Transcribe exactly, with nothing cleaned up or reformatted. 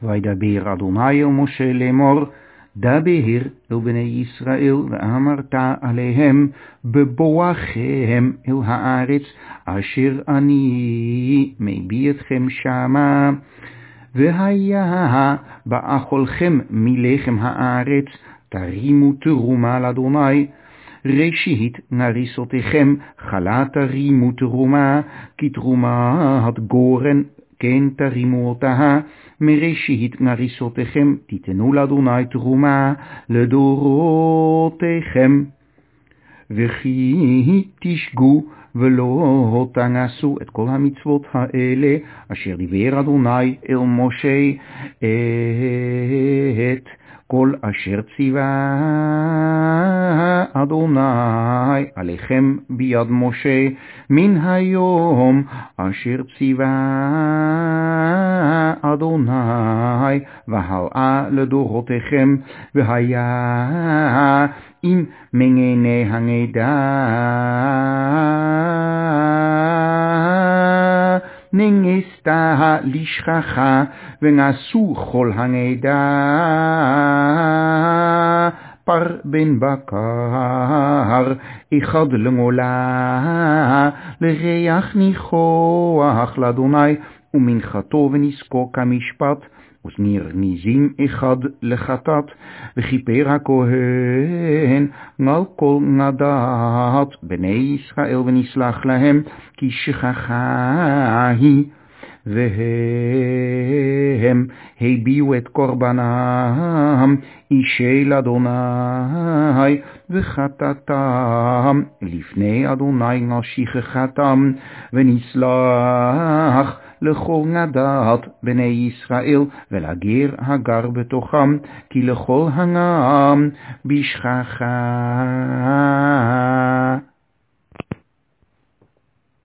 וידבר אדוני אל משה לאמור, דבר אל בני ישראל ואמרת עליהם, בבואכם אל הארץ אשר אני מביא אתכם שמה, והיה באכולכם מלחם הארץ, תרימו תרומה לאדוני, ראשית נריסותיכם חלה תרימו תרומה, כי תרומה גורן כן תרימו אותה, מראשית נריסותיכם תיתנו לאדוני תרומה לדורותיכם. וכי תשגו ולא תנסו את כל המצוות האלה אשר דיבר אדוני אל משה, את כל אשר ציווה אדוני עליכם ביד משה מן היום אשר ציווה אדוני והלאה לדורותיכם, והיה אם מגני הנגדה נגסתה לשכחה, ונעשו כל הנגדה פר בן בקר אחד למולה, לריח ניחוח לאדוני, ומנחתו ונזקו כמשפט, ושניר ניזים אחד לחטאת, וכיפר הכהן על כל נדת בני ישראל ונסלח להם, כי שכחה היא. והם הביאו את קורבנם אישי לאדוני וחטאתם לפני אדוני על שכחתם, ונסלח לכל נדת בני ישראל ולגר הגר בתוכם, כי לכל הנם בשכחה